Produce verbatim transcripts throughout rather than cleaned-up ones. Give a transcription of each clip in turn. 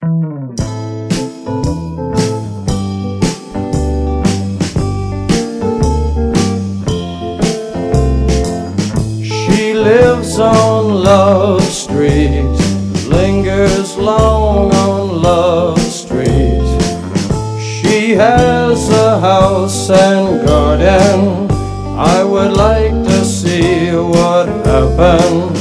She lives on Love Street, lingers long on Love Street. She has a house and garden. I would like to see what happens.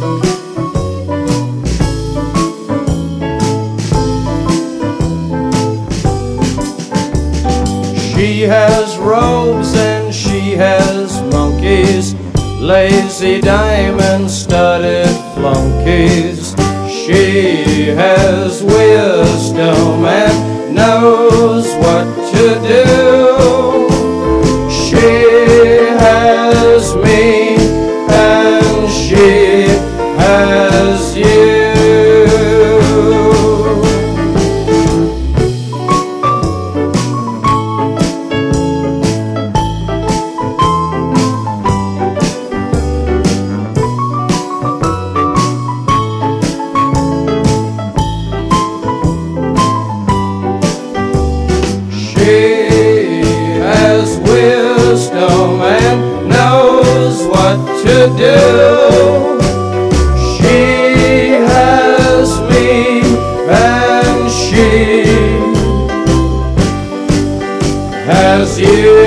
She has robes and she has monkeys, lazy diamond-studded flunkies. She has wisdom and knows what to do. She has me and she has you. She has wisdom and knows what to do. She has me and she has you.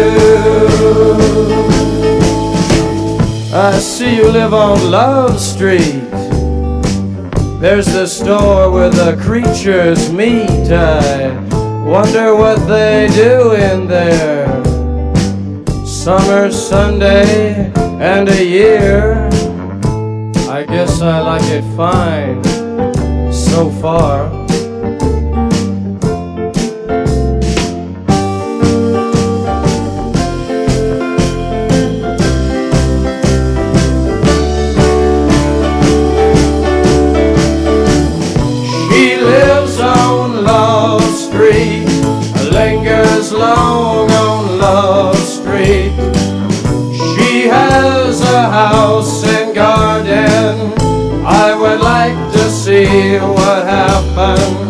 I see you live on Love Street. There's the store where the creatures meet. I wonder what they do in there. Summer, Sunday, and a year. I guess I like it fine so far. She lives on Love Street, lingers long on Love Street. She has a house and garden. I would like to see what happens.